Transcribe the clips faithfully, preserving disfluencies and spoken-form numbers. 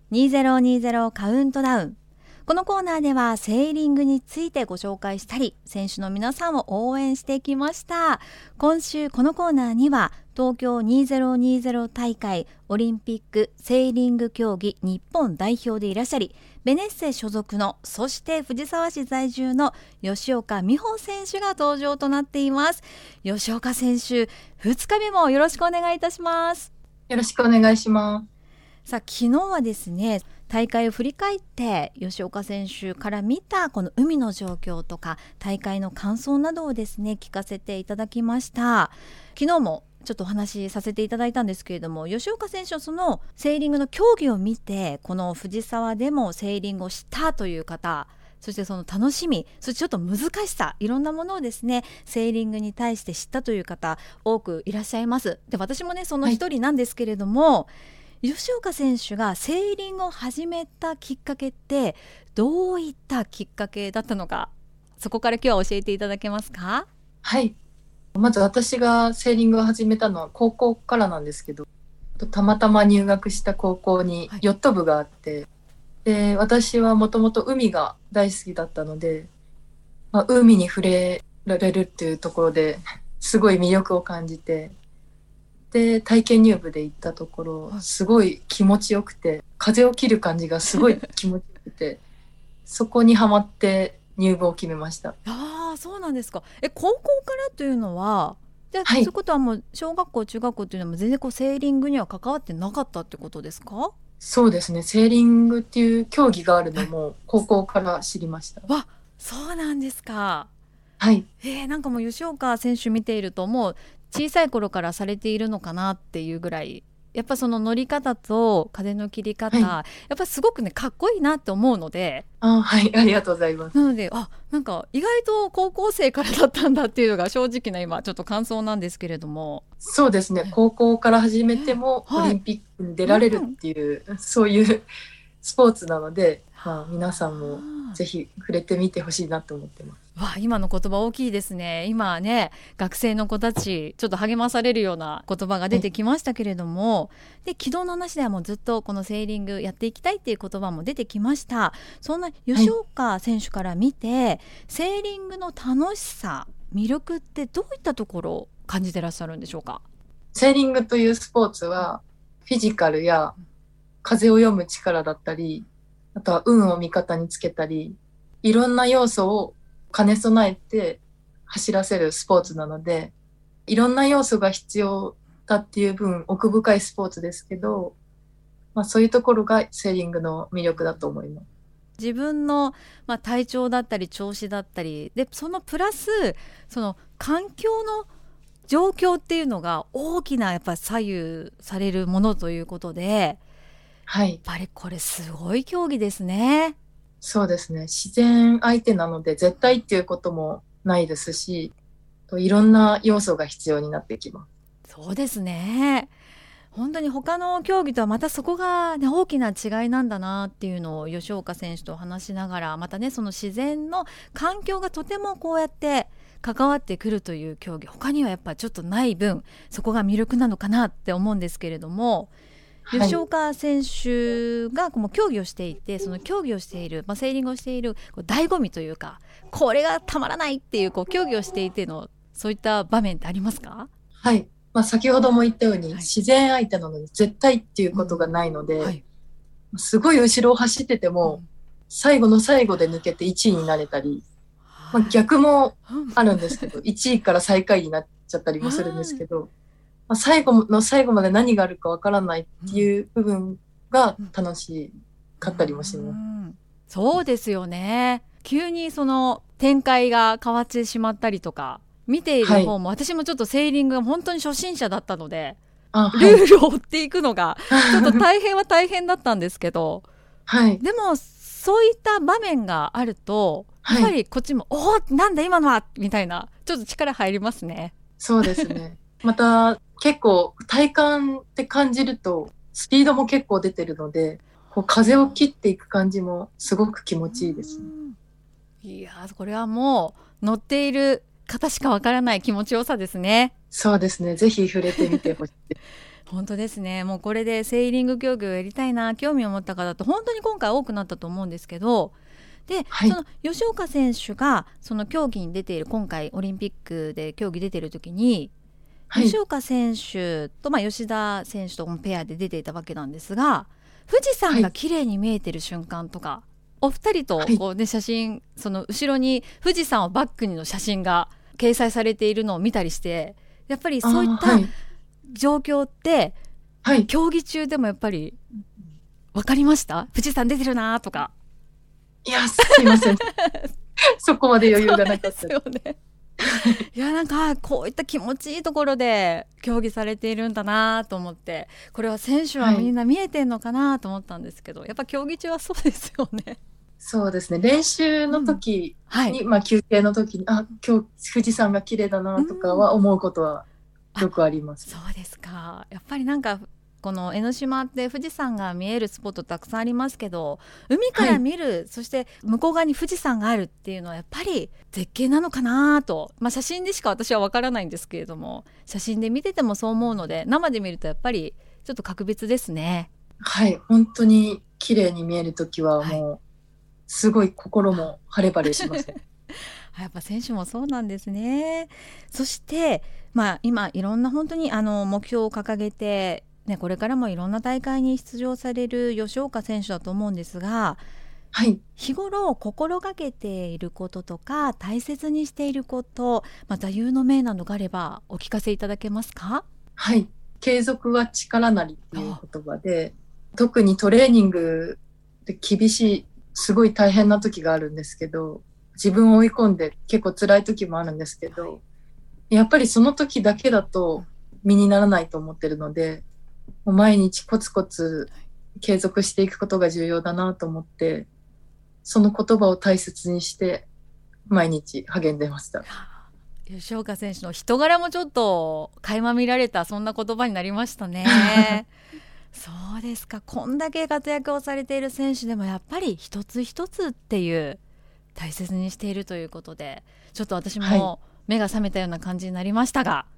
にせんにじゅうカウントダウン。このコーナーではセーリングについてご紹介したり、選手の皆さんを応援してきました。今週このコーナーには東京にせんにじゅう大会オリンピックセーリング競技日本代表でいらっしゃり、ベネッセ所属の、そして藤沢市在住の吉岡美帆選手が登場となっています。吉岡選手、ふつかめもよろしくお願いいたします。 よろしくお願いします。 さあ、昨日はですね、大会を振り返って吉岡選手から見たこの海の状況とか大会の感想などをですね聞かせていただきました。昨日もちょっとお話しさせていただいたんですけれども、吉岡選手はそのセーリングの競技を見てこの藤沢でもセーリングをしたという方、そしてその楽しみ、そしてちょっと難しさ、いろんなものをですねセーリングに対して知ったという方多くいらっしゃいます。で、私もねその一人なんですけれども、はい、吉岡選手がセーリングを始めたきっかけってどういったきっかけだったのか、そこから今日は教えていただけますか？ はい、まず私がセーリングを始めたのは高校からなんですけど、たまたま入学した高校にヨット部があって、はい、で私はもともと海が大好きだったので、まあ、海に触れられるっていうところですごい魅力を感じて、で体験入部で行ったところすごい気持ちよくて、風を切る感じがすごい気持ちよくてそこにハマって入部を決めました。 ああ、そうなんですか。え、高校からというのはじゃあ、はい、そういうことはもう小学校中学校というのは全然こうセーリングには関わってなかったってことですか？ そうですね、セーリングっていう競技があるのも高校から知りました。 わ、そうなんですか。 はい。 えー、なんかもう吉岡選手見ているともう小さい頃からされているのかなっていうぐらい、やっぱその乗り方と風の切り方、はい、やっぱすごくねかっこいいなって思うので、 あ、はい、ありがとうございます。 なので、あ、なんか意外と高校生からだったんだっていうのが正直な今ちょっと感想なんですけれども。 そうですね、高校から始めてもオリンピックに出られるっていう、はい、そういうスポーツなので、まあ、皆さんもぜひ触れてみてほしいなと思ってます。 わあ、今の言葉大きいですね。今ね、学生の子たちちょっと励まされるような言葉が出てきましたけれども、はい、で昨日の話ではもうずっとこのセーリングやっていきたいっていう言葉も出てきました。そんな吉岡選手から見て、はい、セーリングの楽しさ、魅力ってどういったところを感じてらっしゃるんでしょうか？ セーリングというスポーツはフィジカルや風を読む力だったり、あとは運を味方につけたり、いろんな要素を兼ね備えて走らせるスポーツなので、いろんな要素が必要だっていう分奥深いスポーツですけど、まあ、そういうところがセーリングの魅力だと思います。 自分の、まあ、体調だったり調子だったりで、そのプラスその環境の状況っていうのが大きなやっぱ左右されるものということで、 はい、 やっぱりこれすごい競技ですね。 そうですね、自然相手なので絶対っていうこともないですし、いろんな要素が必要になってきます。 そうですね、本当に他の競技とはまたそこが、ね、大きな違いなんだなっていうのを吉岡選手と話しながら、またねその自然の環境がとてもこうやって関わってくるという競技、他にはやっぱちょっとない分そこが魅力なのかなって思うんですけれども、吉岡選手がこう競技をしていて、その競技をしている、まあ、セーリングをしているこう醍醐味というか、これがたまらないっていうこう競技をしていてのそういった場面ってありますか？ はい、まあ、先ほども言ったように、はい、自然相手なので絶対っていうことがないので、うんはい、すごい後ろを走ってても、うん、最後の最後で抜けていちいになれたり、まあ、逆もあるんですけど、いちいから最下位になっちゃったりもするんですけど、まあ、最後の最後まで何があるかわからないっていう部分が楽しかったりもします。 うんうん、そうですよね。急にその展開が変わってしまったりとか、見ている方も、はい、私もちょっとセーリングが本当に初心者だったので、あ、はい、ルールを追っていくのがちょっと大変は大変だったんですけど、はい、でもそういった場面があるとやっぱりこっちも、はい、おーなんだ今のはみたいな、ちょっと力入りますね。 そうですねまた結構体感って感じるとスピードも結構出てるので、こう風を切っていく感じもすごく気持ちいいですね。 いやこれはもう乗っている方しかわからない気持ちよさですね。 そうですね、ぜひ触れてみてほしい本当ですね。もうこれでセーリング競技をやりたいな、興味を持った方って本当に今回多くなったと思うんですけど、で、 はい。 その吉岡選手がその競技に出ている、今回オリンピックで競技出ている時にはい。 吉岡選手と、まあ、吉田選手ともペアで出ていたわけなんですが、富士山がはい。 綺麗に見えてる瞬間とか、お二人とはい。 こう、ね、写真、その後ろに富士山をバックにの写真が掲載されているのを見たりして、やっぱりああ、 そういったはい。 状況ってはい。 競技中でもやっぱり分かりました？富士山出てるなとか。 いや、すいません。そこまで余裕がそうですなかったです。 よね。いや、なんかこういった気持ちいいところで競技されているんだなと思って、これは選手ははい。 みんな見えてんのかなと思ったんですけど、やっぱ競技中はそうですよね。 そうですね。練習のうん、 時はいに、まあ休憩の時に、あ、今日富士山が綺麗だうなとかん。 は思うことはあ、 よくあります。 そうですか。やっぱりなんかこの江ノ島って富士山が見えるスポットたくさんありますけど、海からはい。 見る、そして向こう側に富士山があるっていうのはやっぱり絶景なのかなと、まあ、写真でしか私はわからないんですけれども、写真で見ててもそう思うので、生で見るとやっぱりちょっと格別ですね。 はい。本当に綺麗に見える時ははい。 もう、すごい心あ、 も晴れ晴れしますね。 やっぱ選手もそうなんですね。そして、まあ、今いろんな本当にあの目標を掲げて、ね、これからもいろんな大会に出場される吉岡選手だと思うんですが、 はい。 日頃心がけていることとか大切にしていること、まあ、座右の銘などがあればお聞かせいただけますか？ はい。継続は力なりっていうあ、 言葉で、特にトレーニングで厳しい、すごい大変な時があるんですけど、自分を追い込んで結構辛い時もあるんですけはい、 ど、やっぱりその時だけだとうん、 身にならないと思ってるので、もう毎日コツコツ継続していくことが重要だなと思って、その言葉を大切にして毎日励んでました。 吉岡選手の人柄もちょっと垣間見られた、そんな言葉になりましたね。そうですか。こんだけ活躍をされている選手でもやっぱり一つ一つっていう大切にしているということで、ちょっと私はい。 も目が覚めたような感じになりましたが、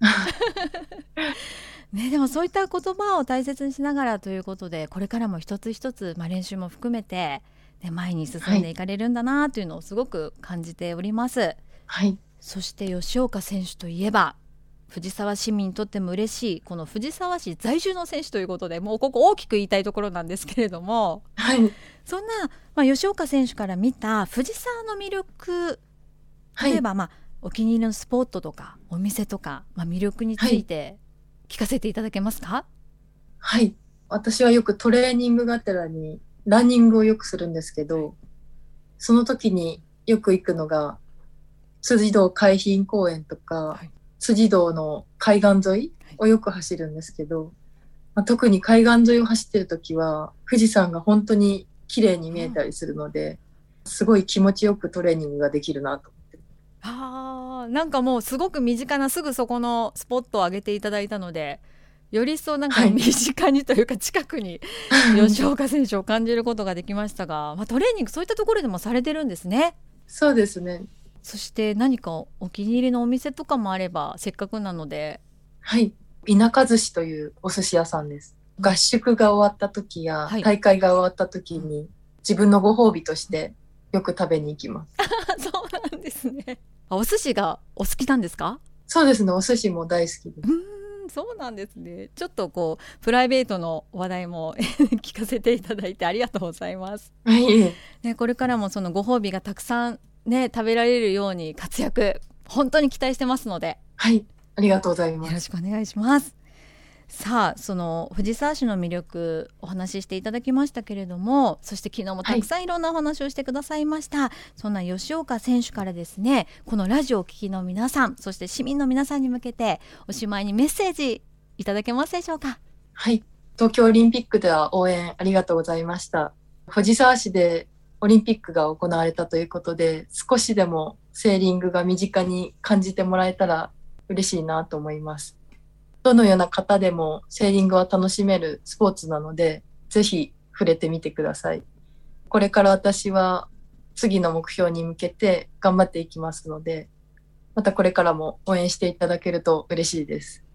ね、でもそういった言葉を大切にしながらということで、これからも一つ一つ、まあ、練習も含めて、ね、前に進はい。 んでいかれるんだなというのをすごく感じております。 はい。 そして吉岡選手といえば、藤沢市民にとっても嬉しいこの藤沢市在住の選手ということで、もうここ大きく言いたいところなんですけれども、 はい。 そんな、まあ、吉岡選手から見た藤沢の魅力、 はい。 例えば、まあ、お気に入りのスポットとかお店とか、まあ、魅力にはい。 ついて聞かせていただけますか？ はい。私はよくトレーニングがてらにランニングをよくするんですけど、その時によく行くのが辻堂海浜公園とか、 はい、 辻堂の海岸沿いをよく走るんですけど、まあ、特に海岸沿いを走ってる時は富士山が本当に綺麗に見えたりするので、すごい気持ちよくトレーニングができるなと思って。 あー、なんかもうすごく身近なすぐそこのスポットを挙げていただいたので、より一層なんか身はい。 近にというか近くに吉岡選手を感じることができましたが、まあ、トレーニングそういったところでもされてるんですね。 そうですね。 そして何かお気に入りのお店とかもあればせっかくなので。 はい。田舎寿司というお寿司屋さんです。 うん、 合宿が終わった時やはい、 大会が終わった時うん、 に自分のご褒美としてよく食べに行きます。 そうなんですね。あ、お寿司がお好きなんですか？ そうですね。お寿司も大好きでうす。 ーん、そうなんですね。ちょっとこうプライベートの話題も聞かせていただいてありがとうございます。 はい。 ね、これからもそのご褒美がたくさんね食べられるように活躍、本当に期待してますので、 はい。ありがとうございよろます。 しくお願いします。さあ、その藤沢市の魅力お話ししていただきましたけれども、そして昨日もはい。 たくさんいろんなお話をしてくださいました。そんな吉岡選手からですね、このラジオをお聞きの皆さん、そして市民の皆さんに向けておしまいにメッセージいただけますでしょうか？ はい。東京オリンピックでは応援ありがとうございました。藤沢市でオリンピックが行われたということで、少しでもセーリングが身近に感じてもらえたら嬉しいなと思います。どのような方でもセーリングは楽しめるスポーツなので、ぜひ触れてみてください。これから私は次の目標に向けて頑張っていきますので、またこれからも応援していただけると嬉しいです。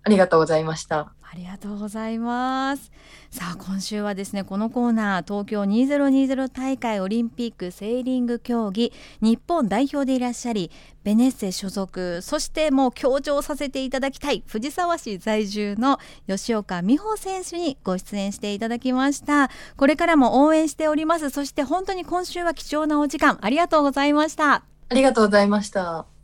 ありがとうございました。 ありがとうございます。さあ今週はですね、このコーナー、東京にせんにじゅう大会オリンピックセーリング競技日本代表でいらっしゃり、ベネッセ所属、そしてもう強調させていただきたい藤沢市在住の吉岡美帆選手にご出演していただきました。これからも応援しております。そして本当に今週は貴重なお時間ありがとうございました。 ありがとうございました。